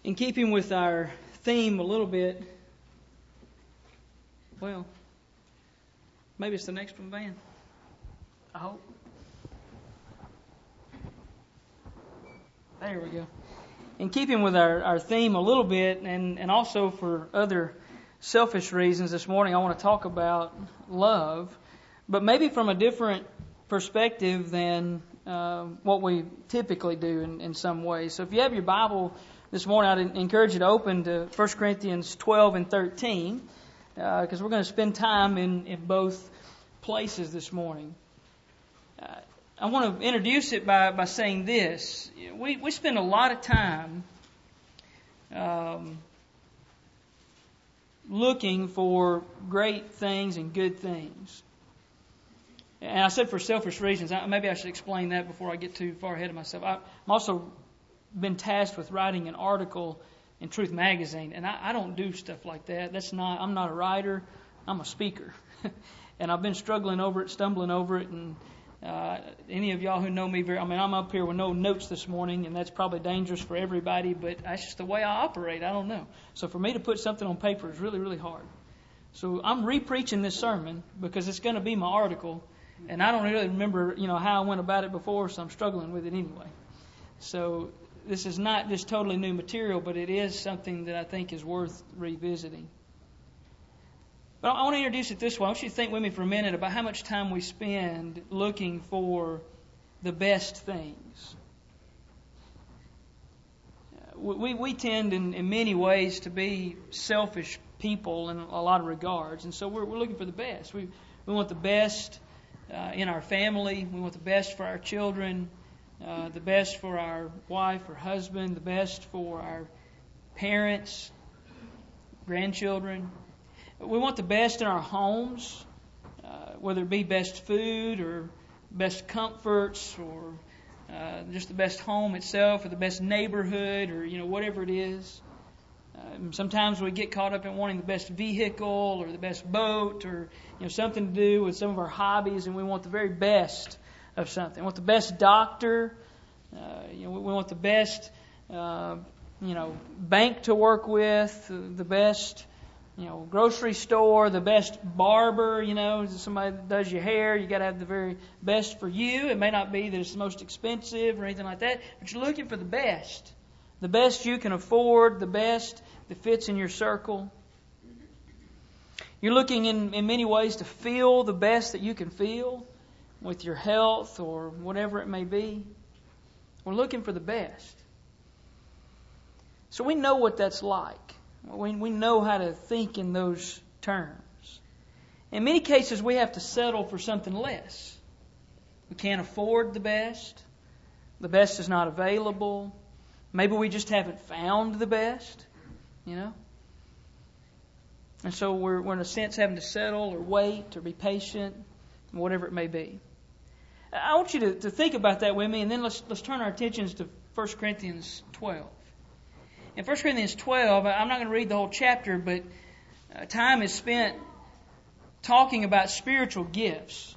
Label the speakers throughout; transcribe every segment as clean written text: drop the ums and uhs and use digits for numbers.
Speaker 1: In keeping with our theme a little bit, well, maybe it's the next one, Van. I hope. There we go. In keeping with our theme a little bit, and also for other selfish reasons this morning, I want to talk about love, but maybe from a different perspective than what we typically do in some ways. So if you have your Bible this morning, I'd encourage you to open to 1 Corinthians 12 and 13, because we're going to spend time in both places this morning. I want to introduce it by saying this. We spend a lot of time looking for great things and good things. And I said for selfish reasons. Maybe I should explain that before I get too far ahead of myself. I'm also been tasked with writing an article in Truth Magazine, and I don't do stuff like that. I'm not a writer. I'm a speaker. And I've been stumbling over it, and any of y'all who know me I'm up here with no notes this morning, and that's probably dangerous for everybody, but that's just the way I operate. I don't know. So for me to put something on paper is really, really hard. So I'm re-preaching this sermon because it's going to be my article, and I don't really remember, how I went about it before, so I'm struggling with it anyway. So this is not just totally new material, but it is something that I think is worth revisiting. But I want to introduce it this way. I want you to think with me for a minute about how much time we spend looking for the best things. We tend in many ways to be selfish people in a lot of regards, and so we're looking for the best. We want the best in our family. We want the best for our children, the best for our wife or husband, the best for our parents, grandchildren. We want the best in our homes, whether it be best food or best comforts or just the best home itself or the best neighborhood or, whatever it is. Sometimes we get caught up in wanting the best vehicle or the best boat or, something to do with some of our hobbies, and we want the very best of something. We want the best doctor. We want the best, bank to work with, the best grocery store, the best barber, somebody that does your hair. You got to have the very best for you. It may not be that it's the most expensive or anything like that, but you're looking for the best you can afford, the best that fits in your circle. You're looking in many ways to feel the best that you can feel with your health or whatever it may be. We're looking for the best. So we know what that's like. We know how to think in those terms. In many cases, we have to settle for something less. We can't afford the best. The best is not available. Maybe we just haven't found the best, And so we're in a sense having to settle or wait or be patient, whatever it may be. I want you to think about that with me, and then let's turn our attentions to 1 Corinthians 12. In 1 Corinthians 12, I'm not going to read the whole chapter, but time is spent talking about spiritual gifts.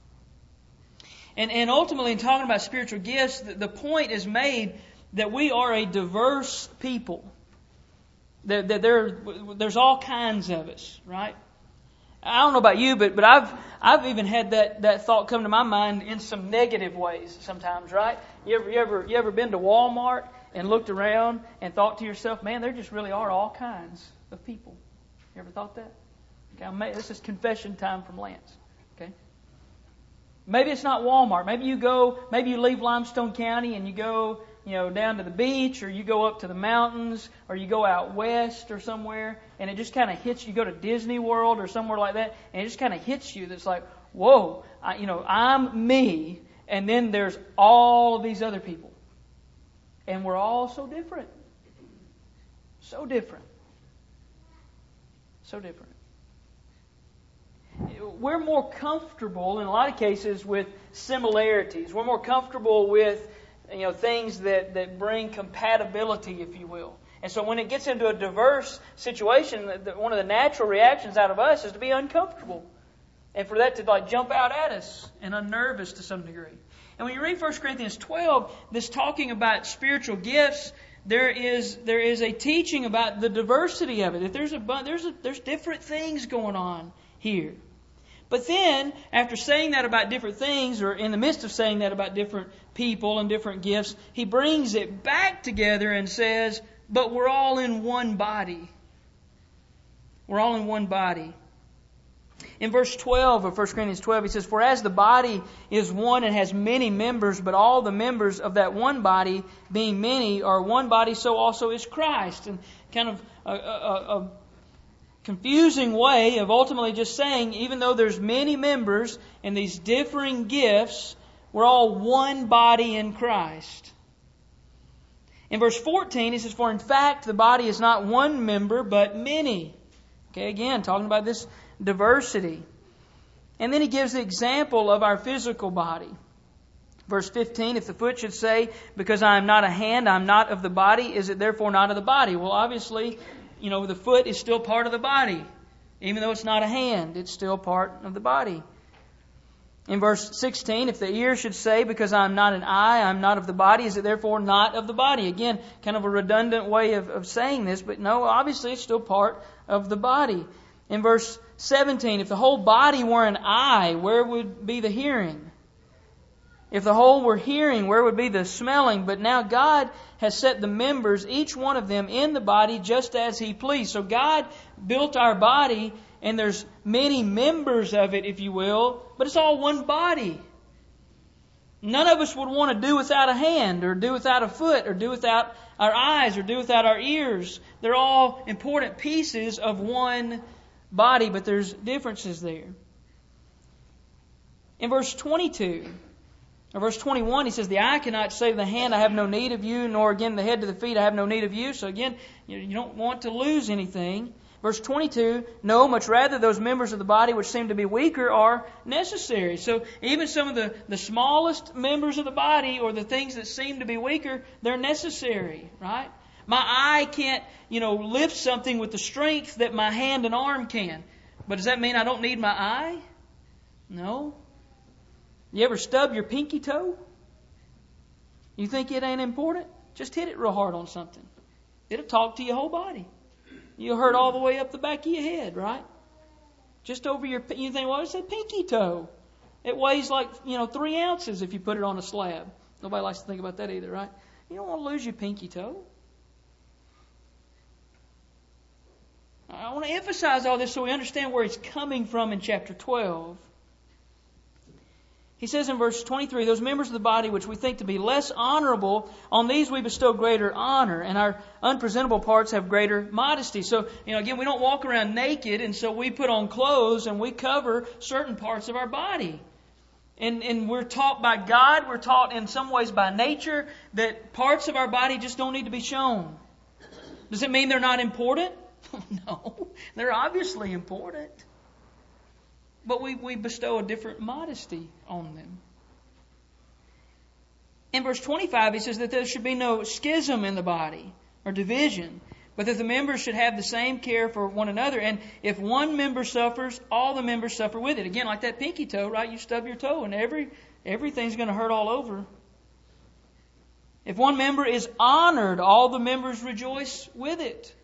Speaker 1: And ultimately, in talking about spiritual gifts, the point is made that we are a diverse people. That there's all kinds of us, right? I don't know about you, but I've even had that thought come to my mind in some negative ways sometimes, right? You ever been to Walmart and looked around and thought to yourself, man, there just really are all kinds of people? You ever thought that? Okay, this is confession time from Lance. Okay. Maybe it's not Walmart. Maybe you leave Limestone County and you go, down to the beach, or you go up to the mountains, or you go out west or somewhere, and it just kind of hits you. You go to Disney World or somewhere like that, and it just kind of hits you. That's like, whoa, I'm me, and then there's all of these other people. And we're all so different. So different. So different. We're more comfortable in a lot of cases with similarities. We're more comfortable with things that bring compatibility, if you will. And so when it gets into a diverse situation, one of the natural reactions out of us is to be uncomfortable. And for that to jump out at us and unnerve us to some degree. And when you read 1 Corinthians 12, this talking about spiritual gifts, there is a teaching about the diversity of it. That there's different things going on here. But then, after saying that about different things, or in the midst of saying that about different people and different gifts, he brings it back together and says, but we're all in one body. We're all in one body. In verse 12 of 1 Corinthians 12, he says, for as the body is one and has many members, but all the members of that one body, being many, are one body, so also is Christ. And kind of a confusing way of ultimately just saying, even though there's many members and these differing gifts, we're all one body in Christ. In verse 14, he says, for in fact, the body is not one member, but many. Okay, again, talking about this diversity. And then he gives the example of our physical body. Verse 15, if the foot should say, because I am not a hand, I am not of the body, is it therefore not of the body? Well, obviously, the foot is still part of the body. Even though it's not a hand, it's still part of the body. In verse 16, if the ear should say, because I am not an eye, I am not of the body, is it therefore not of the body? Again, kind of a redundant way of saying this, but no, obviously it's still part of the body. In verse 17, if the whole body were an eye, where would be the hearing? If the whole were hearing, where would be the smelling? But now God has set the members, each one of them, in the body just as He pleased. So God built our body, and there's many members of it, if you will, but it's all one body. None of us would want to do without a hand, or do without a foot, or do without our eyes, or do without our ears. They're all important pieces of one body, but there's differences there. In verse 22, or verse 21, he says, the eye cannot say to the hand, I have no need of you, nor again the head to the feet, I have no need of you. So again, you don't want to lose anything. Verse 22, no, much rather those members of the body which seem to be weaker are necessary. So even some of the smallest members of the body, or the things that seem to be weaker, they're necessary, right? My eye can't, lift something with the strength that my hand and arm can. But does that mean I don't need my eye? No. You ever stub your pinky toe? You think it ain't important? Just hit it real hard on something. It'll talk to your whole body. You'll hurt all the way up the back of your head, right? Just over you think, well, it's a pinky toe. It weighs like, 3 ounces if you put it on a slab. Nobody likes to think about that either, right? You don't want to lose your pinky toe. I want to emphasize all this so we understand where he's coming from in chapter 12. He says in verse 23, those members of the body which we think to be less honorable, on these we bestow greater honor, and our unpresentable parts have greater modesty. So, again, we don't walk around naked, and so we put on clothes and we cover certain parts of our body. And we're taught by God, we're taught in some ways by nature, that parts of our body just don't need to be shown. Does it mean they're not important? No, they're obviously important. But we bestow a different modesty on them. In verse 25, he says that there should be no schism in the body or division, but that the members should have the same care for one another. And if one member suffers, all the members suffer with it. Again, like that pinky toe, right? You stub your toe and everything's going to hurt all over. If one member is honored, all the members rejoice with it.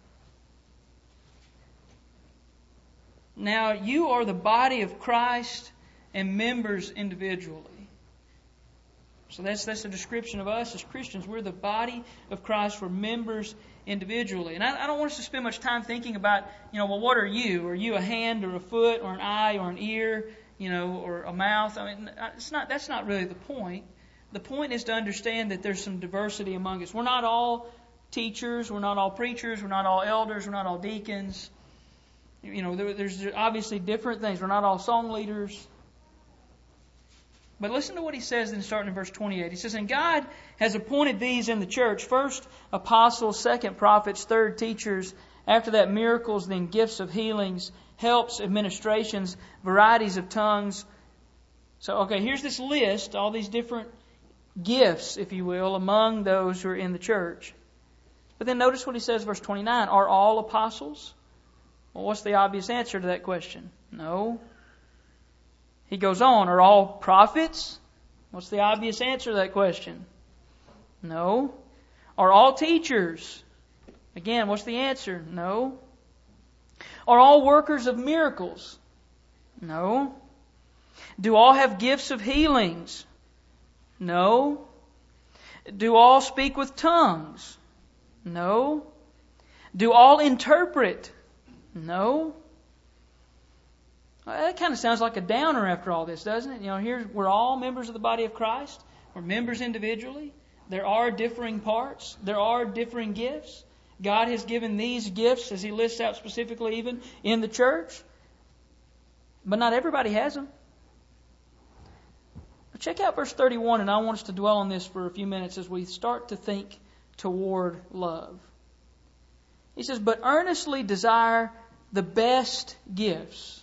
Speaker 1: Now, you are the body of Christ and members individually. So that's the description of us as Christians. We're the body of Christ. We're members individually. And I don't want us to spend much time thinking about, well, what are you? Are you a hand or a foot or an eye or an ear, or a mouth? I mean, that's not really the point. The point is to understand that there's some diversity among us. We're not all teachers. We're not all preachers. We're not all elders. We're not all deacons. There's obviously different things. We're not all song leaders. But listen to what he says then starting in verse 28. He says, and God has appointed these in the church, first apostles, second prophets, third teachers, after that miracles, then gifts of healings, helps, administrations, varieties of tongues. So, here's this list, all these different gifts, if you will, among those who are in the church. But then notice what he says, verse 29. Are all apostles? Well, what's the obvious answer to that question? No. He goes on, are all prophets? What's the obvious answer to that question? No. Are all teachers? Again, what's the answer? No. Are all workers of miracles? No. Do all have gifts of healings? No. Do all speak with tongues? No. Do all interpret? No. That kind of sounds like a downer after all this, doesn't it? Here we're all members of the body of Christ. We're members individually. There are differing parts. There are differing gifts. God has given these gifts, as He lists out specifically even in the church. But not everybody has them. Check out verse 31, and I want us to dwell on this for a few minutes as we start to think toward love. He says, but earnestly desire the best gifts.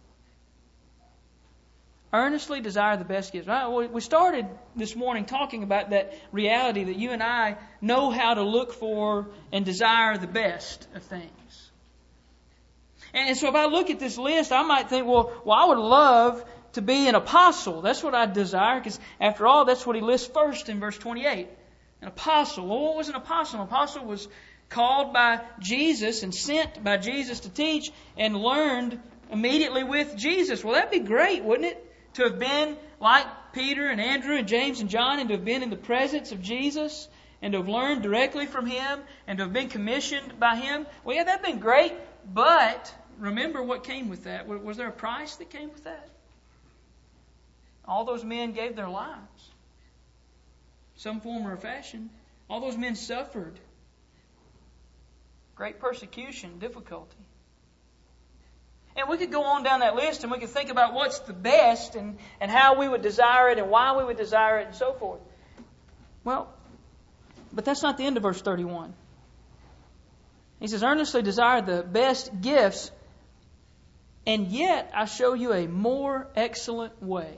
Speaker 1: Earnestly desire the best gifts. We started this morning talking about that reality that you and I know how to look for and desire the best of things. And so if I look at this list, I might think, well, I would love to be an apostle. That's what I desire, because after all, that's what he lists first in verse 28. An apostle. Well, what was an apostle? An apostle was called by Jesus and sent by Jesus to teach and learned immediately with Jesus. Well, that'd be great, wouldn't it? To have been like Peter and Andrew and James and John and to have been in the presence of Jesus and to have learned directly from Him and to have been commissioned by Him. Well, yeah, that'd been great, but remember what came with that. Was there a price that came with that? All those men gave their lives. Some form or fashion. All those men suffered. Great persecution, difficulty. And we could go on down that list and we could think about what's the best and how we would desire it and why we would desire it and so forth. Well, but that's not the end of verse 31. He says, earnestly desire the best gifts, and yet I show you a more excellent way.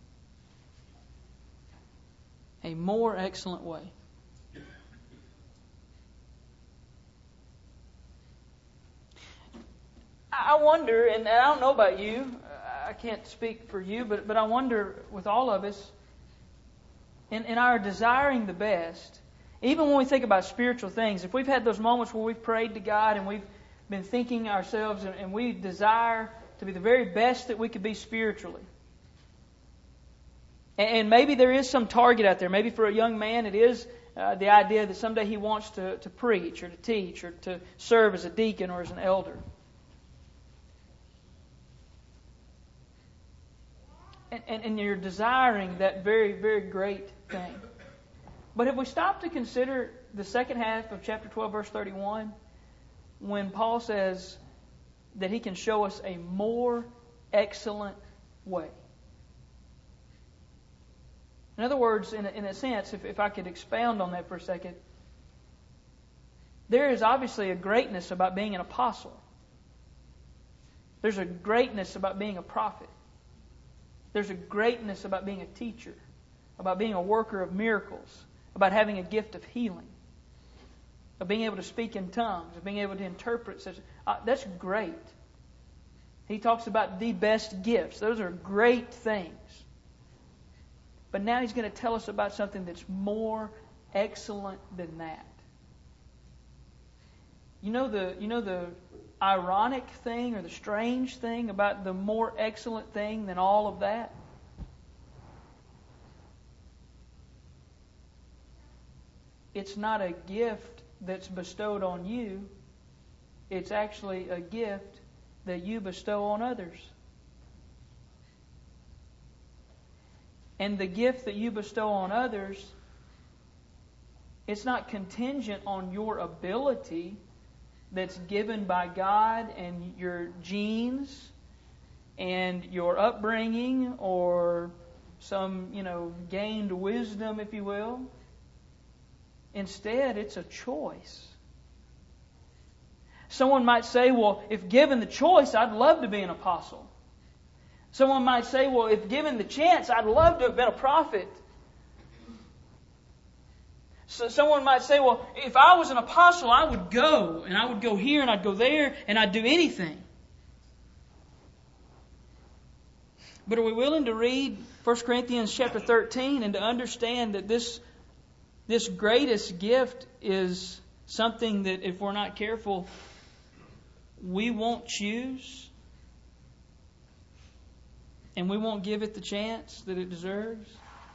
Speaker 1: A more excellent way. I wonder, and I don't know about you, I can't speak for you, but I wonder with all of us, in our desiring the best, even when we think about spiritual things, if we've had those moments where we've prayed to God and we've been thinking ourselves and we desire to be the very best that we could be spiritually. And maybe there is some target out there. Maybe for a young man it is the idea that someday he wants to preach or to teach or to serve as a deacon or as an elder. And you're desiring that very, very great thing. But have we stopped to consider the second half of chapter 12, verse 31, when Paul says that he can show us a more excellent way? In other words, in a sense, if I could expound on that for a second, there is obviously a greatness about being an apostle. There's a greatness about being a prophet. There's a greatness about being a teacher, about being a worker of miracles, about having a gift of healing, of being able to speak in tongues, of being able to interpret such. That's great. He talks about the best gifts. Those are great things. But now he's going to tell us about something that's more excellent than that. You know the ironic thing or the strange thing about the more excellent thing than all of that? It's not a gift that's bestowed on you. It's actually a gift that you bestow on others. And the gift that you bestow on others, it's not contingent on your ability that's given by God and your genes and your upbringing or some, gained wisdom, if you will. Instead, it's a choice. Someone might say, well, if given the choice, I'd love to be an apostle. Someone might say, well, if given the chance, I'd love to have been a prophet. So someone might say, well, if I was an apostle, I would go, and I would go here, and I'd go there, and I'd do anything. But are we willing to read 1 Corinthians chapter 13 and to understand that this this greatest gift is something that if we're not careful, we won't choose. And we won't give it the chance that it deserves.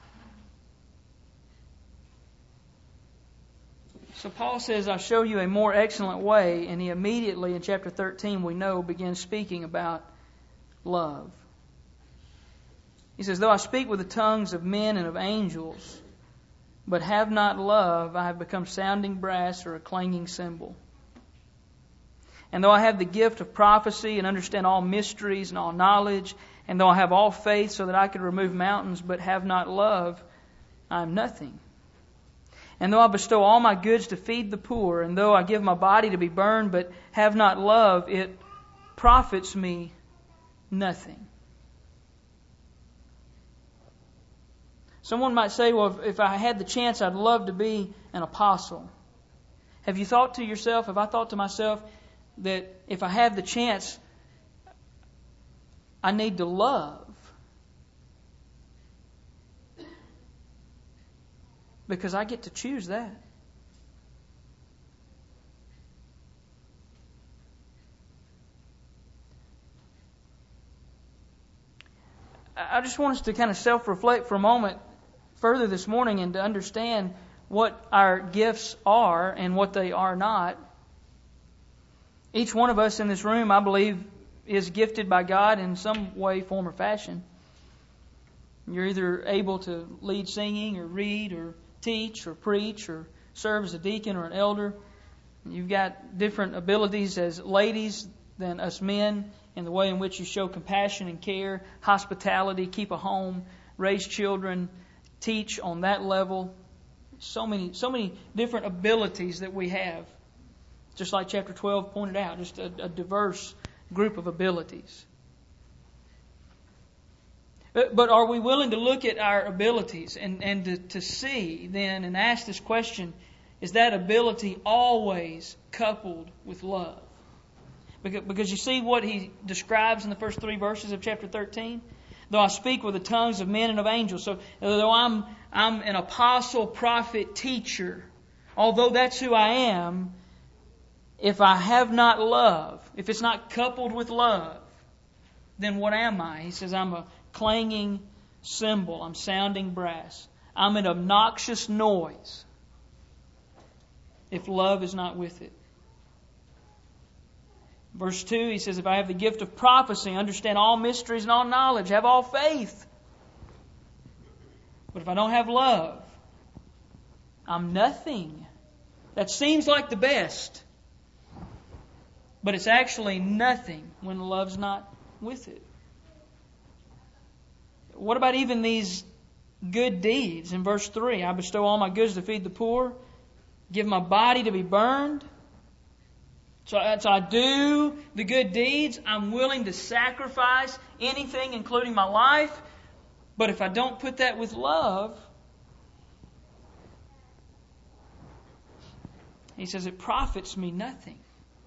Speaker 1: So Paul says, I show you a more excellent way. And he immediately, in chapter 13, we know, begins speaking about love. He says, though I speak with the tongues of men and of angels, but have not love, I have become sounding brass or a clanging cymbal. And though I have the gift of prophecy and understand all mysteries and all knowledge, and though I have all faith so that I could remove mountains, but have not love, I am nothing. And though I bestow all my goods to feed the poor, and though I give my body to be burned, but have not love, it profits me nothing. Someone might say, well, if I had the chance, I'd love to be an apostle. Have you thought to yourself, have I thought to myself, that if I have the chance, I need to love? Because I get to choose that. I just want us to kind of self-reflect for a moment further this morning and to understand what our gifts are and what they are not. Each one of us in this room, I believe, is gifted by God in some way, form, or fashion. You're either able to lead singing or read or teach or preach or serve as a deacon or an elder. You've got different abilities as ladies than us men in the way in which you show compassion and care, hospitality, keep a home, raise children, teach on that level. So many different abilities that we have. Just like chapter 12 pointed out, just a diverse group of abilities. But are we willing to look at our abilities and to see then and ask this question, is that ability always coupled with love? Because you see what he describes in the first 3 verses of chapter 13? Though I speak with the tongues of men and of angels. So though I'm an apostle, prophet, teacher, although that's who I am, if I have not love, if it's not coupled with love, then what am I? He says I'm a clanging cymbal. I'm sounding brass. I'm an obnoxious noise if love is not with it. Verse 2, he says, if I have the gift of prophecy, understand all mysteries and all knowledge, have all faith. But if I don't have love, I'm nothing. That seems like the best. But it's actually nothing when love's not with it. What about even these good deeds? In verse 3, I bestow all my goods to feed the poor, give my body to be burned. So I do the good deeds. I'm willing to sacrifice anything, including my life. But if I don't put that with love, he says it profits me nothing.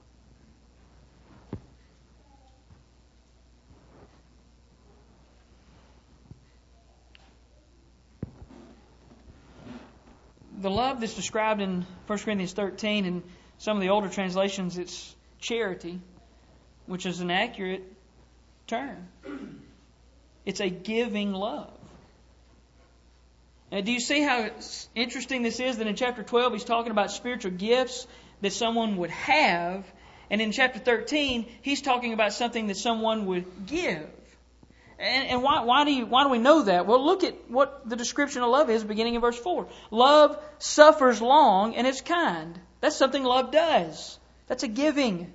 Speaker 1: The love that's described in 1 Corinthians 13 and some of the older translations, it's charity, which is an accurate term. It's a giving love. Now, do you see how interesting this is? That in chapter 12 he's talking about spiritual gifts that someone would have, and in chapter 13 he's talking about something that someone would give. And why do we know that? Well, look at what the description of love is beginning in verse 4. Love suffers long and is kind. That's something love does. That's a giving.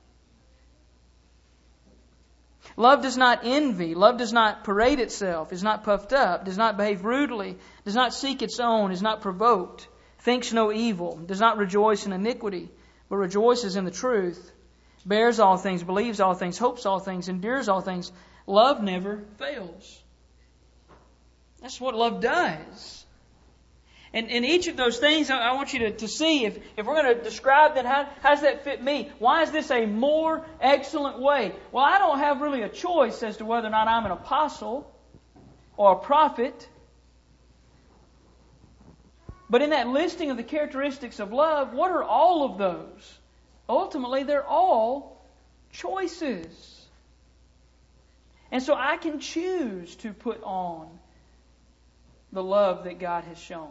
Speaker 1: Love does not envy. Love does not parade itself, is not puffed up, does not behave rudely, does not seek its own, is not provoked, thinks no evil, does not rejoice in iniquity, but rejoices in the truth, bears all things, believes all things, hopes all things, endures all things. Love never fails. That's what love does. And in each of those things, I want you to see, if we're going to describe that, how does that fit me? Why is this a more excellent way? Well, I don't have really a choice as to whether or not I'm an apostle or a prophet. But in that listing of the characteristics of love, what are all of those? Ultimately, they're all choices. And so I can choose to put on the love that God has shown.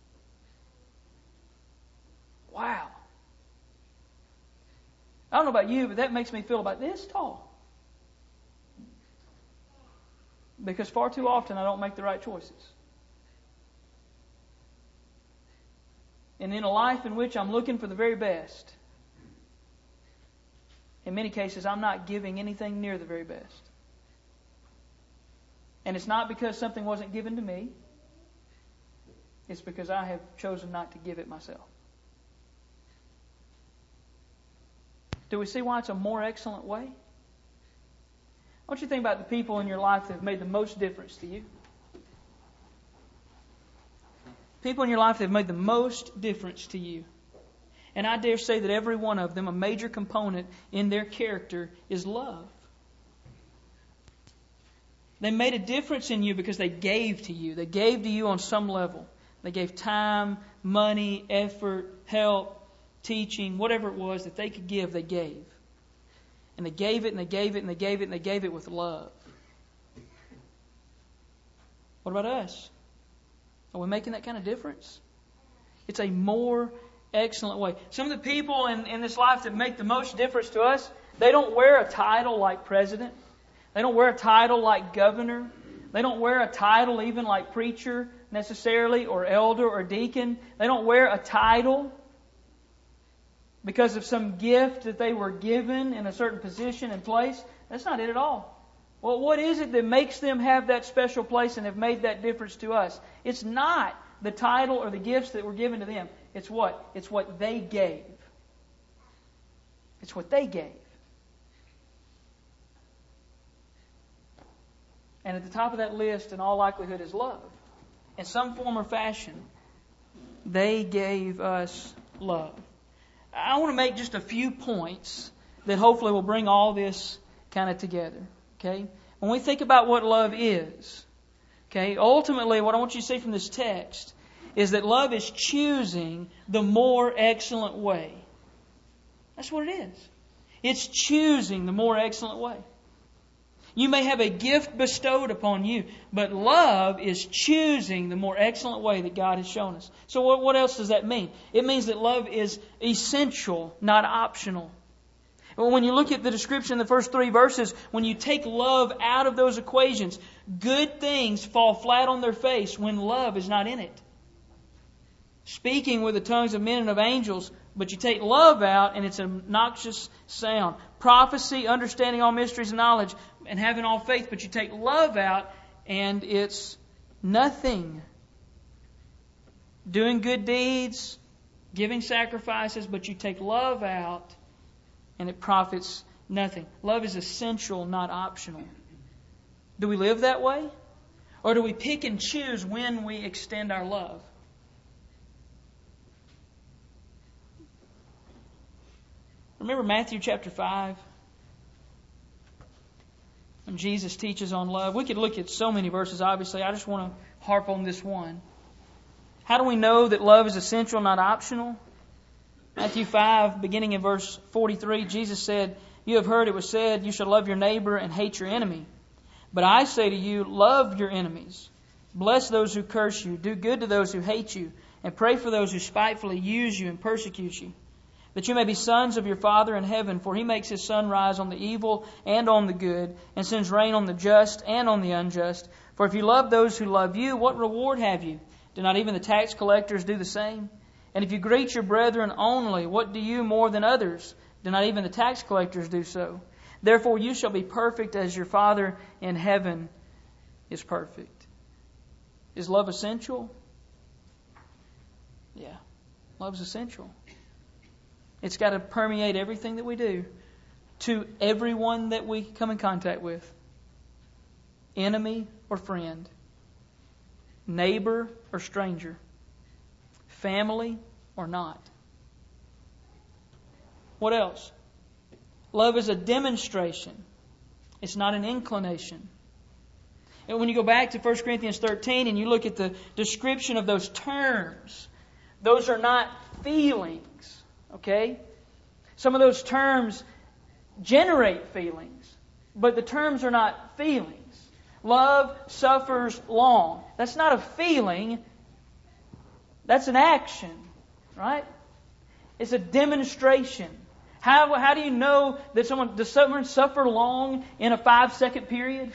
Speaker 1: Wow. I don't know about you, but that makes me feel about this tall. Because far too often I don't make the right choices. And in a life in which I'm looking for the very best, in many cases I'm not giving anything near the very best. And it's not because something wasn't given to me. It's because I have chosen not to give it myself. Do we see why it's a more excellent way? I want you to think about the people in your life that have made the most difference to you. People in your life that have made the most difference to you. And I dare say that every one of them, a major component in their character is love. They made a difference in you because they gave to you. They gave to you on some level. They gave time, money, effort, help, teaching, whatever it was that they could give, they gave. And they gave it, and they gave it, and they gave it, and they gave it with love. What about us? Are we making that kind of difference? It's a more excellent way. Some of the people in this life that make the most difference to us, they don't wear a title like president. They don't wear a title like governor. They don't wear a title even like preacher necessarily, or elder or deacon. They don't wear a title because of some gift that they were given in a certain position and place. That's not it at all. Well, what is it that makes them have that special place and have made that difference to us? It's not the title or the gifts that were given to them. It's what? It's what they gave. It's what they gave. And at the top of that list, in all likelihood, is love. In some form or fashion, they gave us love. I want to make just a few points that hopefully will bring all this kind of together. Okay? When we think about what love is, okay, ultimately what I want you to see from this text is that love is choosing the more excellent way. That's what it is. It's choosing the more excellent way. You may have a gift bestowed upon you, but love is choosing the more excellent way that God has shown us. So what else does that mean? It means that love is essential, not optional. When you look at the description in the first 3 verses, when you take love out of those equations, good things fall flat on their face when love is not in it. Speaking with the tongues of men and of angels, but you take love out and it's an obnoxious sound. Prophecy, understanding all mysteries and knowledge, and having all faith, but you take love out and it's nothing. Doing good deeds, giving sacrifices, but you take love out and it profits nothing. Love is essential, not optional. Do we live that way? Or do we pick and choose when we extend our love? Remember Matthew chapter 5? When Jesus teaches on love. We could look at so many verses, obviously. I just want to harp on this one. How do we know that love is essential, not optional? Matthew 5, beginning in verse 43, Jesus said, "You have heard it was said, you shall love your neighbor and hate your enemy. But I say to you, love your enemies. Bless those who curse you. Do good to those who hate you. And pray for those who spitefully use you and persecute you. That you may be sons of your Father in heaven, for He makes His sun rise on the evil and on the good, and sends rain on the just and on the unjust. For if you love those who love you, what reward have you? Do not even the tax collectors do the same? And if you greet your brethren only, what do you more than others? Do not even the tax collectors do so? Therefore you shall be perfect as your Father in heaven is perfect." Is love essential? Yeah, love's essential. It's got to permeate everything that we do to everyone that we come in contact with. Enemy or friend. Neighbor or stranger. Family or not. What else? Love is a demonstration. It's not an inclination. And when you go back to 1 Corinthians 13 and you look at the description of those terms, Those are not feelings. Okay? Some of those terms generate feelings, but the terms are not feelings. Love suffers long. That's not a feeling. That's an action, right? It's a demonstration. How do you know that does someone suffer long in a 5-second period?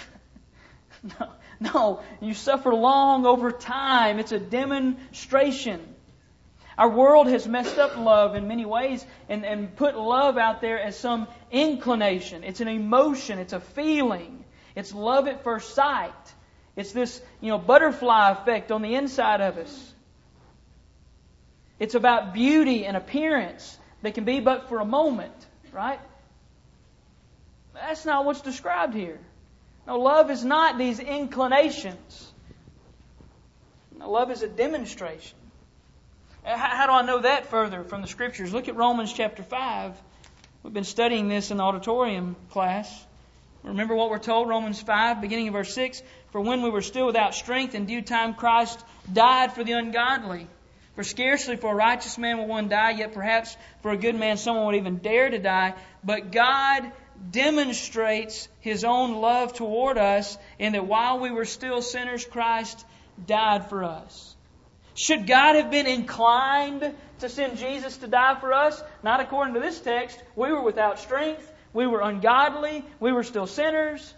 Speaker 1: No, you suffer long over time. It's a demonstration. Our world has messed up love in many ways and put love out there as some inclination. It's an emotion. It's a feeling. It's love at first sight. It's this, butterfly effect on the inside of us. It's about beauty and appearance that can be but for a moment, right? That's not what's described here. No, love is not these inclinations. No, love is a demonstration. How do I know that further from the Scriptures? Look at Romans chapter 5. We've been studying this in the auditorium class. Remember what we're told, Romans 5, beginning of verse 6. For when we were still without strength, in due time Christ died for the ungodly. For scarcely for a righteous man will one die, yet perhaps for a good man someone would even dare to die. But God demonstrates His own love toward us in that while we were still sinners, Christ died for us. Should God have been inclined to send Jesus to die for us? Not according to this text. We were without strength. We were ungodly. We were still sinners.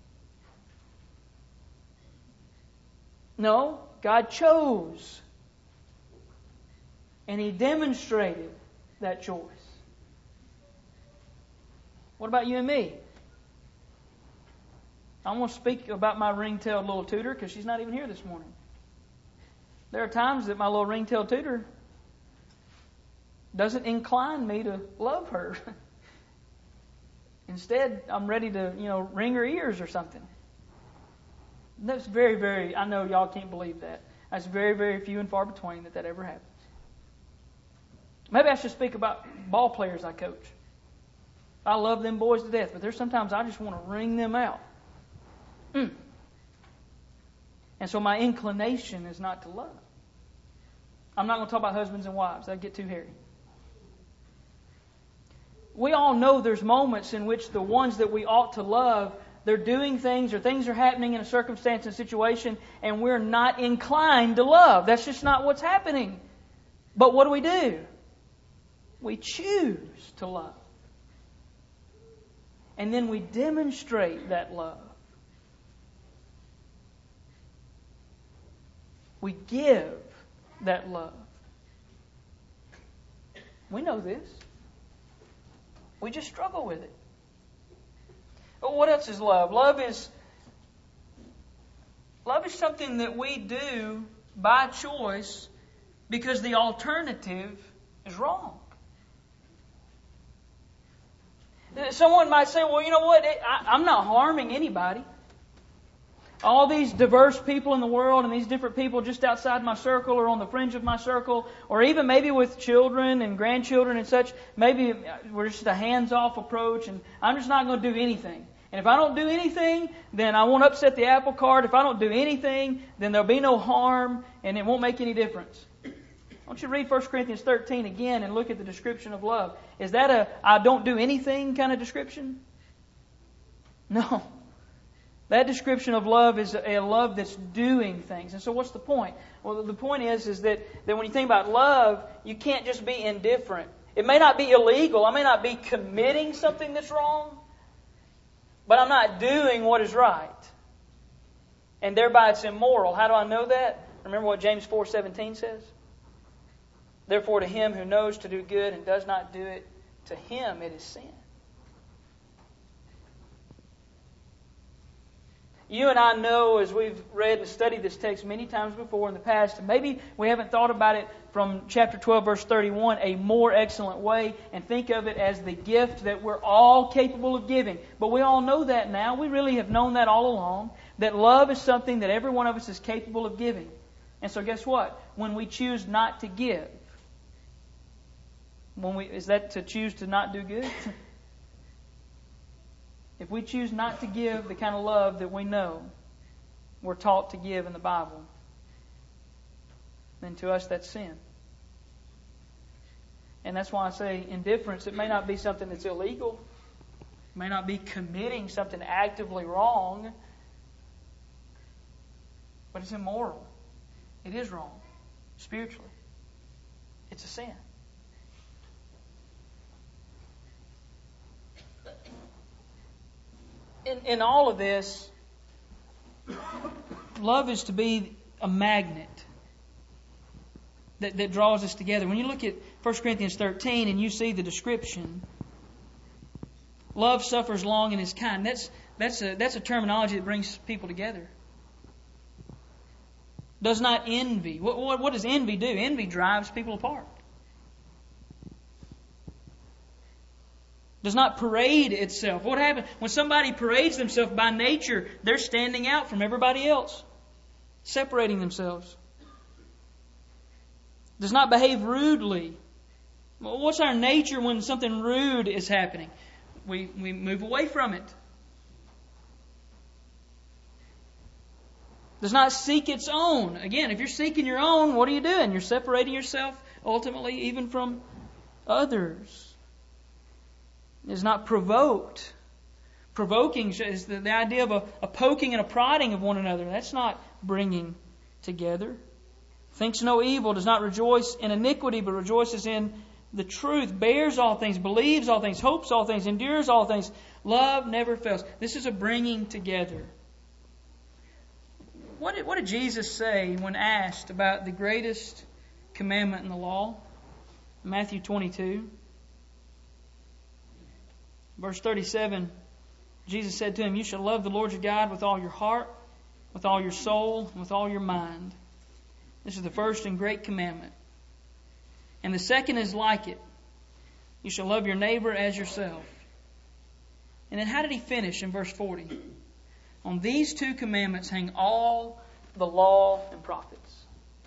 Speaker 1: No, God chose. And He demonstrated that choice. What about you and me? I'm going to speak about my ring-tailed little tutor because she's not even here this morning. There are times that my little ring-tailed tutor doesn't incline me to love her. Instead, I'm ready to, wring her ears or something. That's very, very, I know y'all can't believe that. That's very, very few and far between that ever happens. Maybe I should speak about ball players I coach. I love them boys to death, but there's sometimes I just want to wring them out. And so my inclination is not to love. I'm not going to talk about husbands and wives. That'd get too hairy. We all know there's moments in which the ones that we ought to love, they're doing things or things are happening in a circumstance and situation and we're not inclined to love. That's just not what's happening. But what do? We choose to love. And then we demonstrate that love. We give that love. We know this. We just struggle with it. But what else is love? Love is something that we do by choice because the alternative is wrong. Someone might say, well, you know what? I'm not harming anybody. All these diverse people in the world and these different people just outside my circle or on the fringe of my circle, or even maybe with children and grandchildren and such, maybe we're just a hands-off approach and I'm just not going to do anything. And if I don't do anything, then I won't upset the apple cart. If I don't do anything, then there'll be no harm and it won't make any difference. I want you to read 1 Corinthians 13 again and look at the description of love. Is that a I don't do anything kind of description? No. That description of love is a love that's doing things. And so what's the point? Well, the point is that when you think about love, you can't just be indifferent. It may not be illegal. I may not be committing something that's wrong, but I'm not doing what is right. And thereby it's immoral. How do I know that? Remember what James 4:17 says? Therefore, to him who knows to do good and does not do it, to him it is sin. You and I know, as we've read and studied this text many times before in the past, and maybe we haven't thought about it from chapter 12, verse 31, a more excellent way, and think of it as the gift that we're all capable of giving. But we all know that now. We really have known that all along, that love is something that every one of us is capable of giving. And so guess what? When we choose not to give, is that to choose to not do good? If we choose not to give the kind of love that we know we're taught to give in the Bible, then to us that's sin. And that's why I say indifference. It may not be something that's illegal. It may not be committing something actively wrong. But it's immoral. It is wrong. Spiritually. It's a sin. In all of this, love is to be a magnet that draws us together. When you look at 1 Corinthians 13 and you see the description, love suffers long and is kind. That's a terminology that brings people together. Does not envy. What does envy do? Envy drives people apart. Does not parade itself. What happens when somebody parades themselves by nature? They're standing out from everybody else, separating themselves. Does not behave rudely. Well, what's our nature when something rude is happening? We move away from it. Does not seek its own. Again, if you're seeking your own, what are you doing? You're separating yourself ultimately even from others. Is not provoked. Provoking is the idea of a poking and a prodding of one another. That's not bringing together. Thinks no evil, does not rejoice in iniquity, but rejoices in the truth, bears all things, believes all things, hopes all things, endures all things. Love never fails. This is a bringing together. What did Jesus say when asked about the greatest commandment in the law? Matthew 22. Verse 37, Jesus said to him, "You shall love the Lord your God with all your heart, with all your soul, and with all your mind. This is the first and great commandment. And the second is like it. You shall love your neighbor as yourself." And then how did he finish in verse 40? On these two commandments hang all the law and prophets.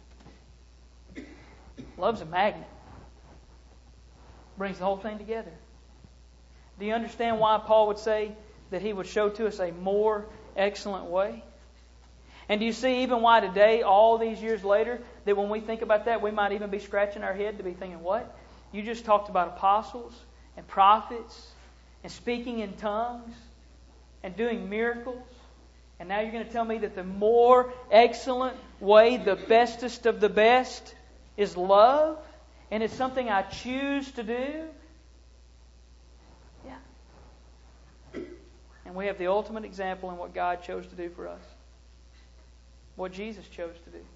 Speaker 1: Love's a magnet. Brings the whole thing together. Do you understand why Paul would say that he would show to us a more excellent way? And do you see even why today, all these years later, that when we think about that, we might even be scratching our head to be thinking, what? You just talked about apostles and prophets and speaking in tongues and doing miracles. And now you're going to tell me that the more excellent way, the bestest of the best, is love? And it's something I choose to do? Yeah. And we have the ultimate example in what God chose to do for us. What Jesus chose to do.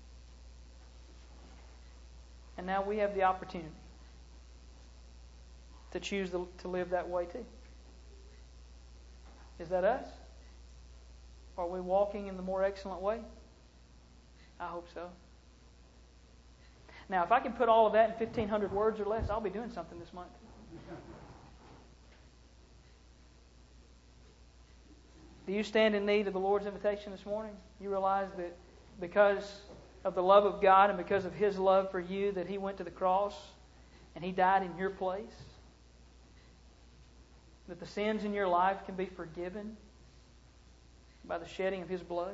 Speaker 1: And now we have the opportunity to choose to live that way too. Is that us? Are we walking in the more excellent way? I hope so. Now, if I can put all of that in 1,500 words or less, I'll be doing something this month. Do you stand in need of the Lord's invitation this morning? You realize that because of the love of God and because of His love for you, that He went to the cross and He died in your place? That the sins in your life can be forgiven by the shedding of His blood?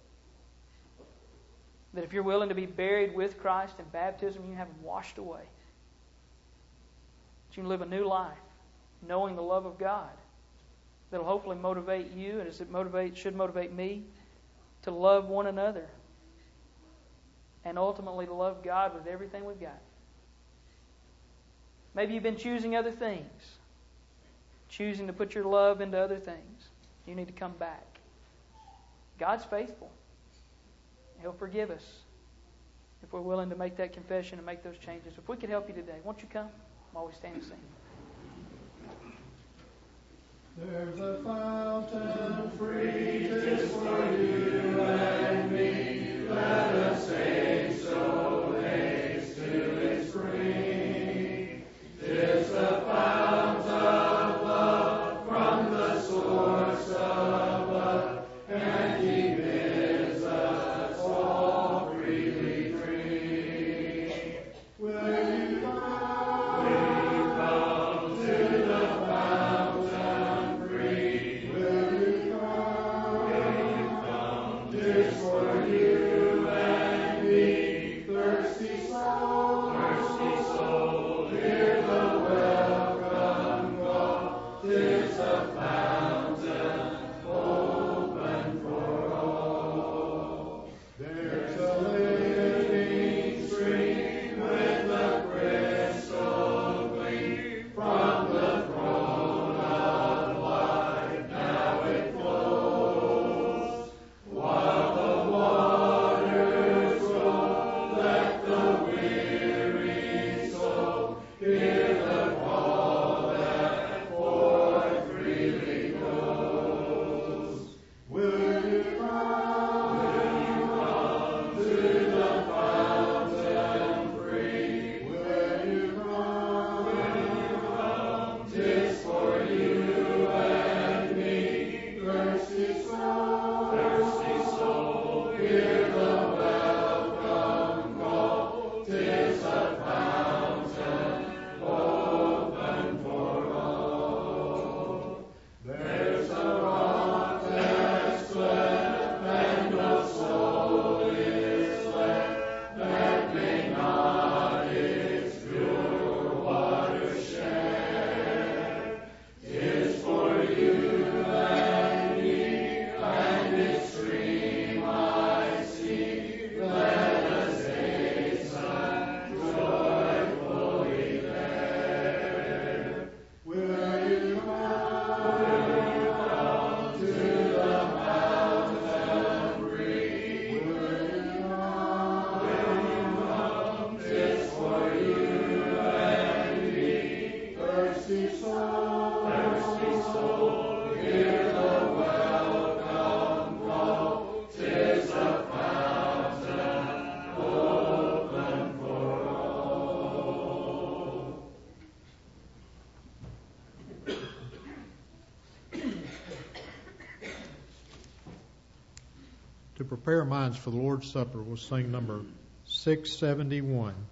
Speaker 1: That if you're willing to be buried with Christ in baptism, you can have Him washed away. That you can live a new life, knowing the love of God. That'll hopefully motivate you, and as it should motivate me, to love one another. And ultimately to love God with everything we've got. Maybe you've been choosing other things. Choosing to put your love into other things. You need to come back. God's faithful. He'll forgive us if we're willing to make that confession and make those changes. If we could help you today, won't you come while we stand and sing?
Speaker 2: There's a fountain free just for you and me. Let us say so, haste to its spring. 'Tis the fount of love from the source of love, and He bids us all freely drink. Will you come? Will you come to the fountain free? Will you come? Will you come? 'Tis for you and me, thirsty soul, thirsty soul.
Speaker 3: to prepare minds for the Lord's Supper, we'll sing number 671.